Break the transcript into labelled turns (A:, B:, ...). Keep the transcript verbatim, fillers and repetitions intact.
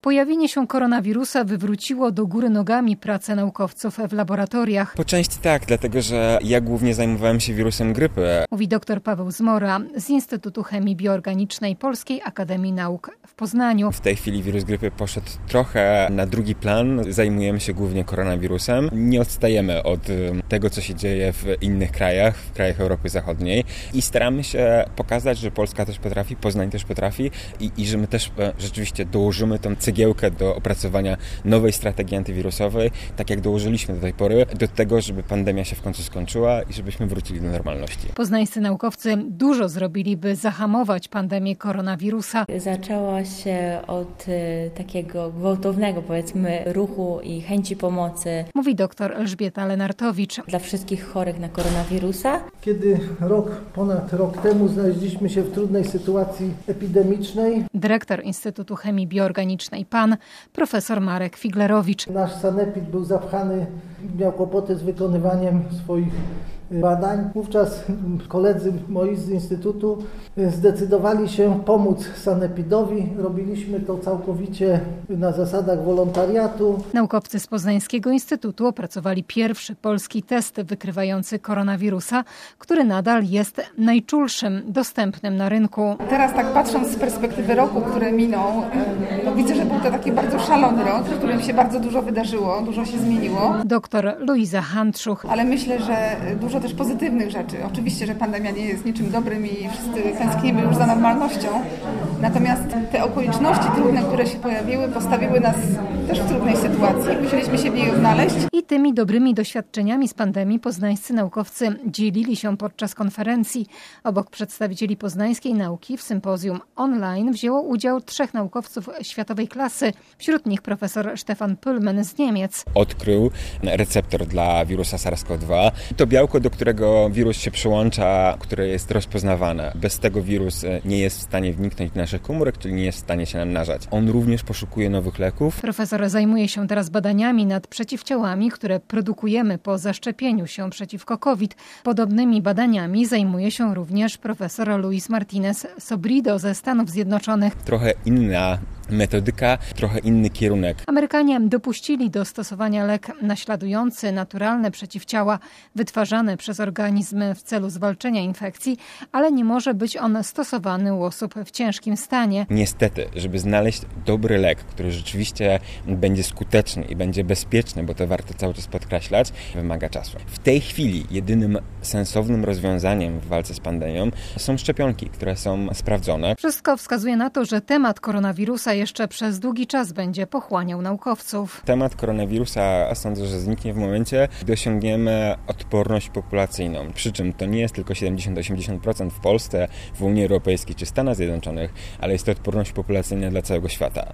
A: Pojawienie się koronawirusa wywróciło do góry nogami pracę naukowców w laboratoriach.
B: Po części tak, dlatego że ja głównie zajmowałem się wirusem grypy.
A: Mówi dr Paweł Zmora z Instytutu Chemii Bioorganicznej Polskiej Akademii Nauk w Poznaniu.
B: W tej chwili wirus grypy poszedł trochę na drugi plan. Zajmujemy się głównie koronawirusem. Nie odstajemy od tego, co się dzieje w innych krajach, w krajach Europy Zachodniej i staramy się pokazać, że Polska też potrafi, Poznań też potrafi i, i że my też rzeczywiście dołożymy tą cegiełkę do opracowania nowej strategii antywirusowej, tak jak dołożyliśmy do tej pory, do tego, żeby pandemia się w końcu skończyła i żebyśmy wrócili do normalności.
A: Poznańscy naukowcy dużo zrobili, by zahamować pandemię koronawirusa.
C: Zaczęła się od y, takiego gwałtownego, powiedzmy, ruchu i chęci pomocy.
A: Mówi dr Elżbieta Lenartowicz.
C: Dla wszystkich chorych na koronawirusa.
D: Kiedy rok, ponad rok temu znaleźliśmy się w trudnej sytuacji epidemicznej.
A: Dyrektor Instytutu Chemii Bioorganicznej PAN, profesor Marek Figlerowicz.
D: Nasz sanepid był zapchany, miał kłopoty z wykonywaniem swoich badań. Wówczas koledzy moi z Instytutu zdecydowali się pomóc sanepidowi. Robiliśmy to całkowicie na zasadach wolontariatu.
A: Naukowcy z Poznańskiego Instytutu opracowali pierwszy polski test wykrywający koronawirusa, który nadal jest najczulszym dostępnym na rynku.
E: Teraz tak patrząc z perspektywy roku, który minął, to widzę, że był to taki bardzo szalony rok, w którym się bardzo dużo wydarzyło, dużo się zmieniło.
A: Doktor Luiza Handszuch.
E: Ale myślę, że dużo też pozytywnych rzeczy. Oczywiście, że pandemia nie jest niczym dobrym i wszyscy tęsknimy już za normalnością. Natomiast te okoliczności trudne, które się pojawiły, postawiły nas też w trudnej sytuacji. Musieliśmy się w niej odnaleźć.
A: I tymi dobrymi doświadczeniami z pandemii poznańscy naukowcy dzielili się podczas konferencji. Obok przedstawicieli poznańskiej nauki w sympozjum online wzięło udział trzech naukowców światowej klasy. Wśród nich profesor Stefan Püllmann z Niemiec.
B: Odkrył receptor dla wirusa SARS-CoV dwa. To białko, do którego wirus się przyłącza, które jest rozpoznawane. Bez tego wirus nie jest w stanie wniknąć do naszych komórek, czyli nie jest w stanie się namnażać. On również poszukuje nowych leków.
A: Profesor zajmuje się teraz badaniami nad przeciwciałami, które produkujemy po zaszczepieniu się przeciwko COVID. Podobnymi badaniami zajmuje się również profesor Luis Martinez Sobrido ze Stanów Zjednoczonych.
B: Trochę inna metodyka, trochę inny kierunek.
A: Amerykanie dopuścili do stosowania lek naśladujący naturalne przeciwciała wytwarzane przez organizmy w celu zwalczenia infekcji, ale nie może być on stosowany u osób w ciężkim stanie.
B: Niestety, żeby znaleźć dobry lek, który rzeczywiście będzie skuteczny i będzie bezpieczny, bo to warto cały czas podkreślać, wymaga czasu. W tej chwili jedynym sensownym rozwiązaniem w walce z pandemią są szczepionki, które są sprawdzone.
A: Wszystko wskazuje na to, że temat koronawirusa jeszcze przez długi czas będzie pochłaniał naukowców.
B: Temat koronawirusa sądzę, że zniknie w momencie, gdy osiągniemy odporność populacyjną. Przy czym to nie jest tylko siedemdziesiąt do osiemdziesięciu procent w Polsce, w Unii Europejskiej czy Stanach Zjednoczonych, ale jest to odporność populacyjna dla całego świata.